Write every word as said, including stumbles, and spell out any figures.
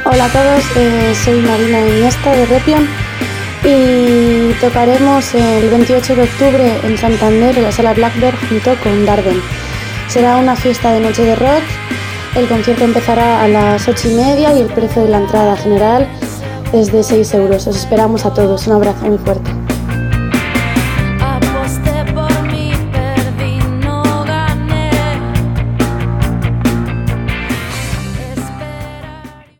Hola a todos, eh, soy Marina Iniesta de Repion y tocaremos el veintiocho de octubre en Santander en la sala Blackbird junto con Darden. Será una fiesta de noche de rock, el concierto empezará a las ocho y media y el precio de la entrada general es de seis euros. Os esperamos a todos, un abrazo muy fuerte.